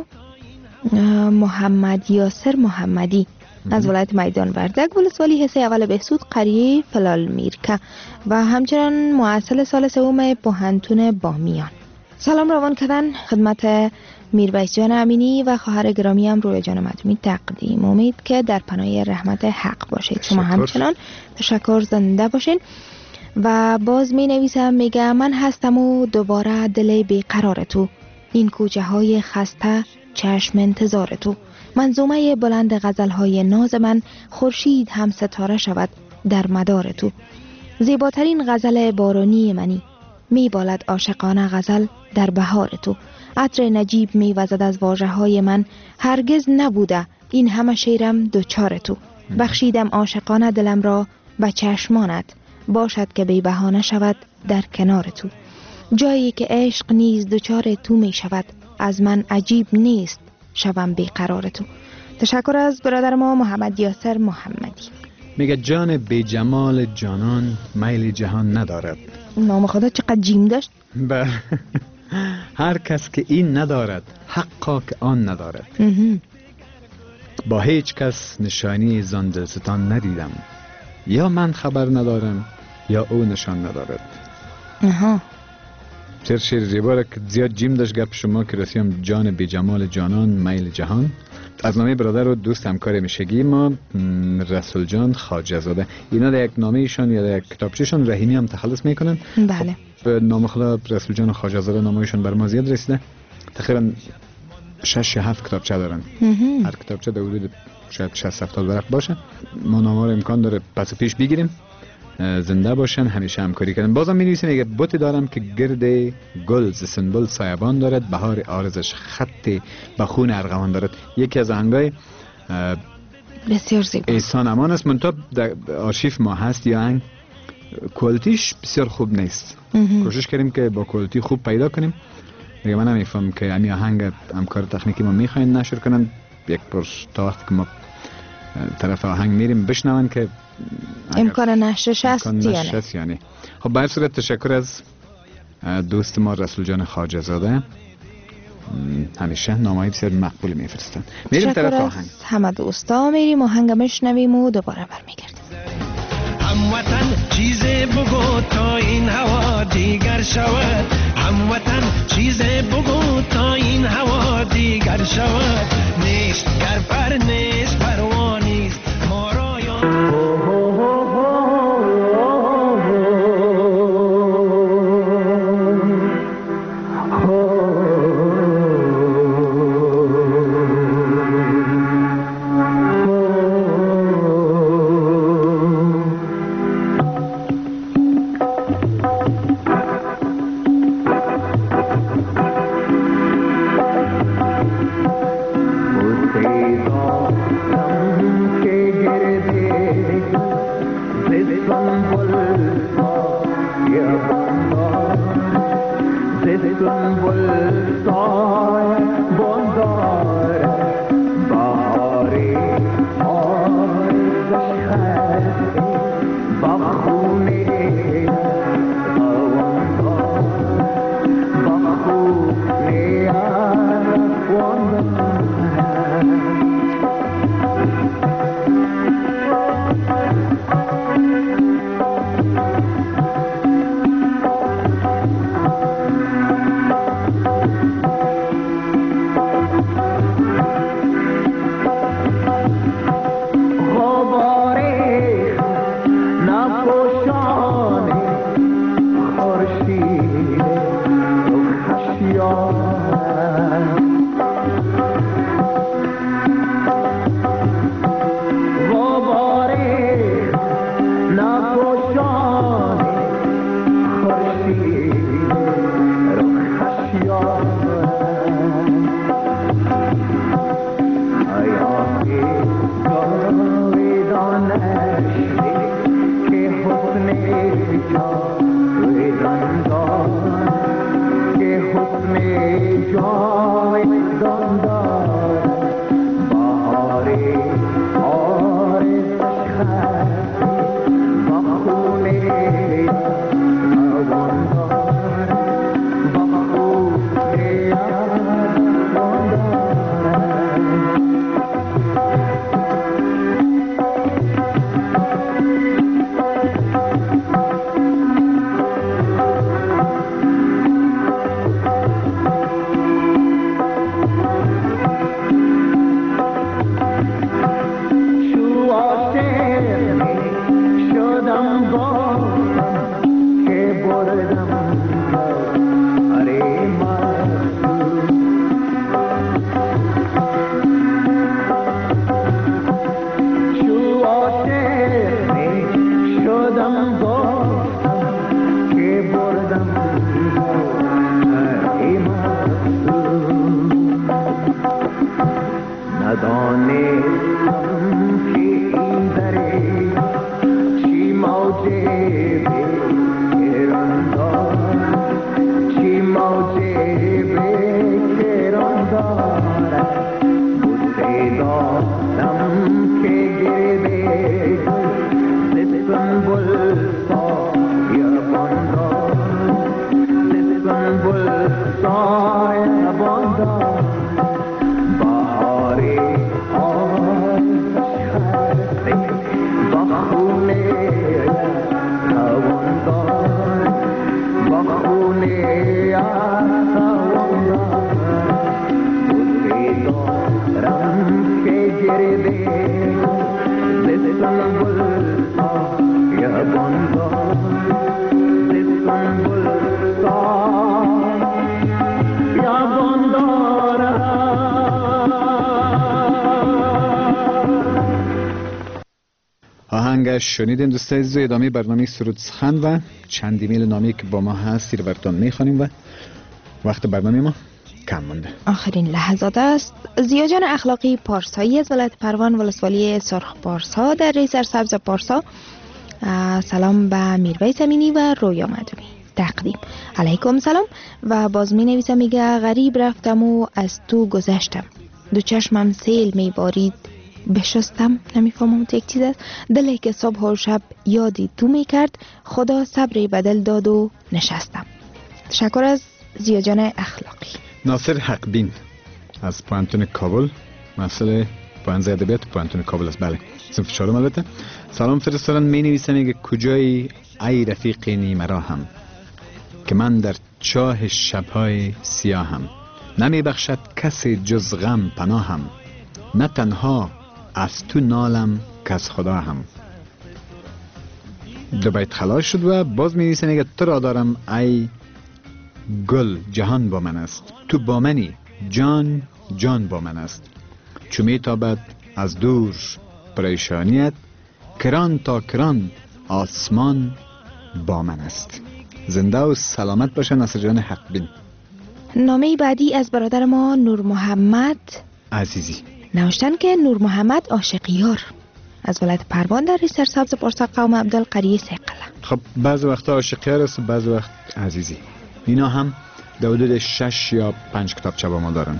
محمد یاسر محمدی از ولایت میدان وردک ولسوالی حصه اول بهسود قریه فلال میرکه و همچنان محصل سال سوم پوهنتون بامیان. سلام روان کردن خدمت میربایس جان امینی و خواهر گرامی هم روی جان مدومی تقدیم. امید که در پناه رحمت حق باشید. شما همچنان تشکر، زنده باشین. و باز می نویسم میگه من هستم و دوباره دل بیقرار تو، این کوچه های خسته چشم انتظار تو. منظومه بلند غزل های ناز من خورشید هم ستاره شود در مدار تو. زیباترین غزل بارانی منی، می بالد عاشقانه غزل در بهار تو. عطر نجیب می وزد از واژه های من، هرگز نبوده این همه شیرم دوچار تو. بخشیدم عاشقانه دلم را به چشمانت، باشد که بی بهانه شود در کنار تو. جایی که عشق نیز دوچار تو می شود، از من عجیب نیست شوم بیقرار تو. تشکر از برادر ما محمد یاسر محمدی. میگه جان بی جمال جانان میل جهان ندارد. نام خدا چقدر جیم داشت. بله. هر کس که این ندارد حقا که آن ندارد. با هیچ کس نشانی زان دلستان ندیدم، یا من خبر ندارم یا او نشان ندارد. اها چرا شیر زیباره که زیاد جیم داشت گپ شما که رسیم جان بی جمال جانان میل جهان. از نامه برادر و دوست همکار میشگی ما رسول جان خواجه زاده. اینا در یک نامه ایشان یا در یک کتابچهشان رحیمی هم تخلص میکنن. بله. خب نام خدا رسول جان خواجه زاده نامه ایشان بر ما زیاد رسیده. تقریبا شش یا هفت کتابچه دارن. هر کتابچه در حدود شاید شصت هفتاد ورق باشه. ما نامه رو امکان داره پس و پیش بگیریم، زنده باشن، همیشه همکاری کردن. بازم می نویسیم میگه بوتی دارم که گرد گل ز سنبل سایبان دارد، بهار عارضش خط به خون ارغوان دارد. یکی از آهنگای بسیار زیبا احسان امان است. منتها در آرشیف ما هست یا آهنگ کوالتیش بسیار خوب نیست. کوشش کردیم که با کوالتی خوب پیدا کنیم. دیگه من نمیفهم که همین آهنگ همکار تکنیکی ما میخواین نشر کنن، یک پرس تا وقتی که ما طرف آهنگ میریم بشنون که امکان نشرش هست یعنی. یعنی خب به هر صورت تشکر از دوست ما رسول جان خواجه زاده، همیشه نامه‌های بسیار مقبول میفرستن. میریم طرف آهنگ. همه دوستا میریم آهنگ میشنویم و دوباره برمیگردیم. هموطن چیز بگو تا این هوا دیگر شود، هموطن چیز بگو تا این هوا دیگر شود. نیست گر پر نیست پروانیست ما را یا آهنگ شنیدین دوستای عزیز. ادامه برنامه سرود سخن و چند ایمیل نامی که با ما هست رو براتون میخوانیم و وقت برنامه ما کم مونده. آخرین لحظات است. زیا جان اخلاقی پارسایی از ولایت پروان ولسوالی سرخ پارسا در ری سرسبز پارسا، سلام به میرویس امینی و رویا مدنی تقدیم. علیکم سلام. و باز می نویسه میگه غریب رفتم و از تو گذشتم، دو چشمم سیل می بارید بشستم. نمیفهمم تو یک چیز است. دلی که صبح و شب یادی تو می کرد، خدا صبری بدل داد و نشستم. تشکر از زیا جان اخلاقی. ناصر حق بین از پوانتون کابل، مسئله پوانزه ادبیات پوانتون کابل است. بله صنف چهارم البته. سلام فرستادن. می نویسن میگه کجایی ای رفیق نیمرا هم، که من در چاه شبهای سیاهم، نمی بخشد کسی جز غم پناهم، نه تنها از تو نالم که از خدا هم. دو بیت خلاص شد و باز می نویسن میگه تو را دارم ای گل جهان با من است، تو با منی جان جان با من است، چو می تابد از دور پریشانیت، کران تا کران آسمان با من است. زنده و سلامت باشن ناصر جان حق بین. نامه بعدی از برادر ما نور محمد عزیزی نوشتن که نور محمد عاشقیار از ولایت پروان در ری سرسبز پارسا قوم عبدالقریه سیقله. خب بعض وقتا عاشقیار است و بعض وقت عزیزی. اینا هم در حدود شش یا پنج کتابچه با ما دارن.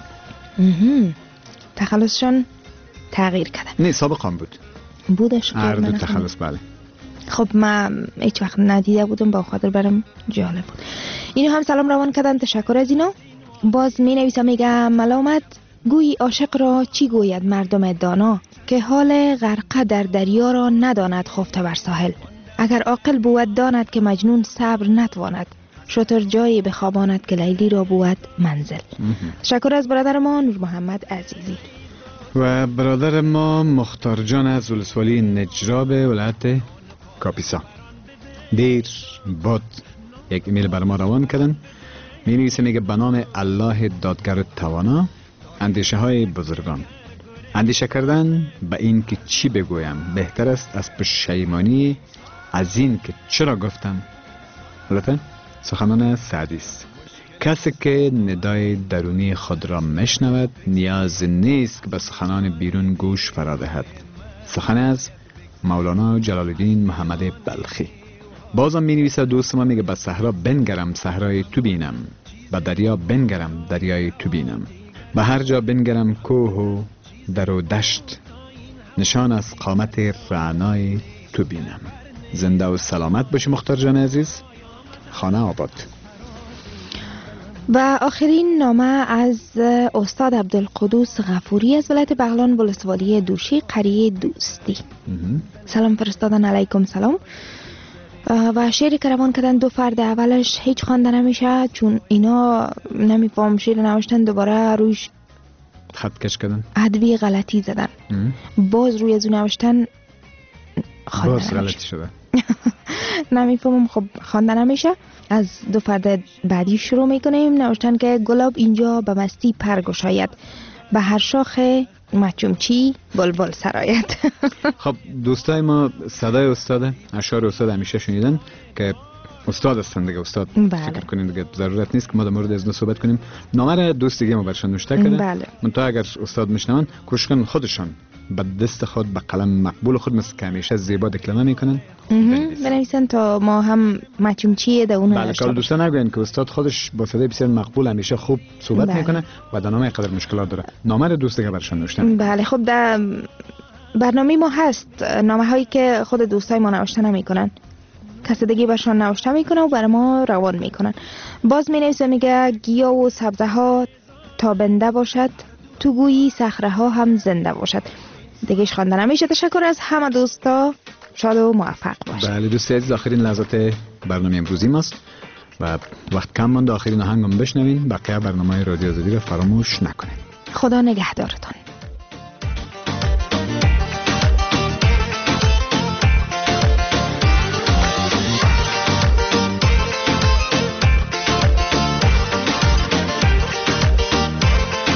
تخلصشان تغییر کردن؟ نه سابق هم بود بودش هر دو تخلص. بله خب من هیچ وقت ندیده بودم، با خاطر برم جالب بود. اینو هم سلام روان کردن. تشکر از اینا. باز می نویسم میگه ملامت گویی عاشق را چی گوید مردم دانا، که حال غرقه در دریا را نداند خفته بر ساحل، اگر عاقل بود داند که مجنون صبر نتواند، شتر جایی بخواباند که لیلی را بود منزل. تشکر از برادر ما نور محمد عزیزی. و برادر ما مختار جان از ولسوالی نجراب ولایت کاپیسا دیر باد یک ایمیل بر ما روان کردن. می نویسه میگه به نام الله دادگر توانا، اندیشه های بزرگان. اندیشه کردن به این که چی بگویم بهتر است از پشیمانی از این که چرا گفتم. البته سخنان سعدی است. کسی که ندای درونی خود را مشنود نیاز نیست که به سخنان بیرون گوش فرا دهد. سخن از مولانا جلال الدین محمد بلخی. بازم می نویسه دوست ما میگه به صحرا بنگرم صحرای تو بینم، به دریا بنگرم دریای تو بینم، به هر جا بنگرم کوه و در و دشت، نشان از قامت رعنای تو بینم. زنده و سلامت باشی مختار جان عزیز. خانه آباد. و آخرین نامه از استاد عبدالقدوس غفوری از ولایت بغلان ولسوالی دوشی قریه دوستی. سلام فرستادن. علیکم سلام. و شعری که روان کردن دو فرد اولش هیچ خوانده نمیشه چون اینا نمیفهم شعر نوشتن، دوباره روش خط کش کردن، ادبی غلطی زدن، باز روی از نوشتن خوانده باز غلطی شده. نمیفهمم. خب خوانده نمیشه. از دو فرد بعدی شروع میکنیم. نوشتن که گلاب اینجا به مستی پرگشاید، به هر شاخ مچومچی بلبل سرایت. خب دوستای ما صدای استاد، اشعار استاد همیشه شنیدن که استاد هستن دیگه. استاد بله. فکر کنین دیگه ضرورت نیست که ما در مورد از صحبت کنیم. نامه را دوست دیگه ما برشان نوشته کرده. بله. منتها اگر استاد میشنون کوشش کنن خودشان به دست خود به قلم مقبول خود مثل که همیشه زیبا دکلمه میکنن بنویسن تا ما هم مچومچی ده اون. بله کار دوستان نگوین که استاد خودش با صدای بسیار مقبول همیشه خوب صحبت بله. میکنه و در نامه قدر مشکلات داره. نامه را دوست دیگه برشان نوشتن. بله. خب در برنامه ما هست نامه هایی که خود دوستای ما نوشته نمیکنن، کسی دیگه برشان نوشته میکنه و برای ما روان میکنن. باز می نویسه میگه گیاه و سبزه ها تابنده باشد، تو گویی صخره ها هم زنده باشد. دیگهش خوانده نمیشه. تشکر از همه دوستا. شاد و موفق باشید. بله دوستی عزیز، آخرین لحظات برنامه امروزی ماست و وقت کم مانده آخرین آهنگم بشنوین. بقیه برنامه رادیو آزادی رو فراموش نکنید. خدا نگهدارتان.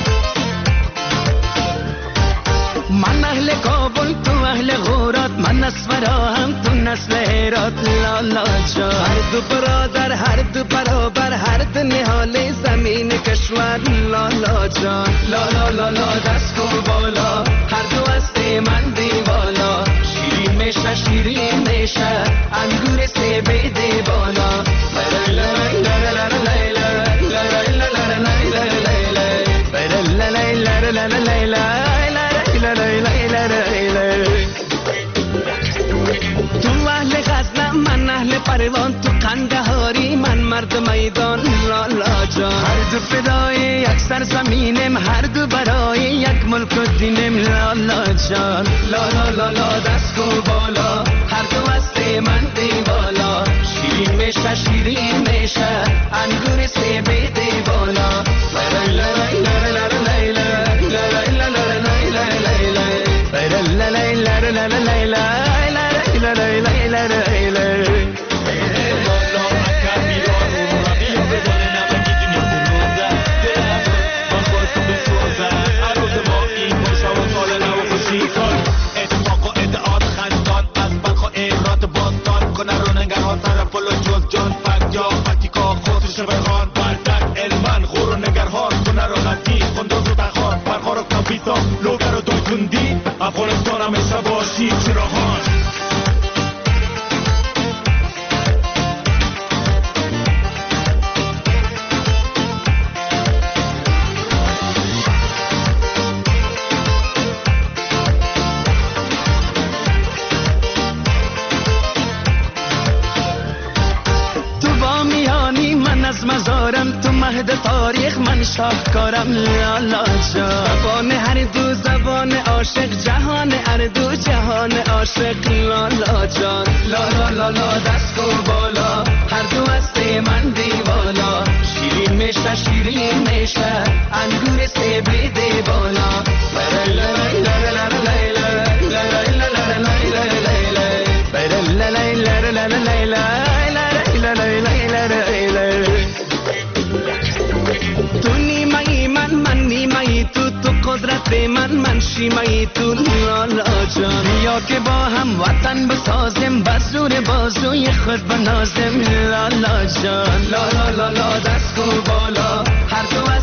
من است فراهم تو نسل هرات لالا جان. هر دو برادر هر دو برابر هر دو نهال زمین کشور لالا جان. لالا لالا دست کو بالا هر دو است من دیوالا. شیرین میشه شیرین میشه انگور سه بیده بالا. تو اهل غزنم من اهل پروان، تو قندهاری من مرد میدان لالا جان. هر دو فدای یک سرزمینم هر دو برای یک ملک و دینم لالا جان. لالا لالا دست کو بالا هر دو است من دیوالا. شیرین میشه شیرین میشه انگور سه بیده بالا. افغانستان همیشه باشی چراغان. از مزارم تو مهد تاریخ من شاهکارم لالا جان. زبان هر دو زبان عاشق جهان هر دو جهان عاشق لالا جان. لالا لالا دست کو بالا هر دو است من دیوالا. شیرین میشه شیرین میشه انگور سه بیده بالا. تو نیمه‌ای من من نیمه‌ای تو، تو قدرت من من شیمه‌ای تو لالا جان. یا که با هم وطن بسازیم بزور بازوی خود بنازیم لالا جان. لالا لالا دست کو بالا هر دو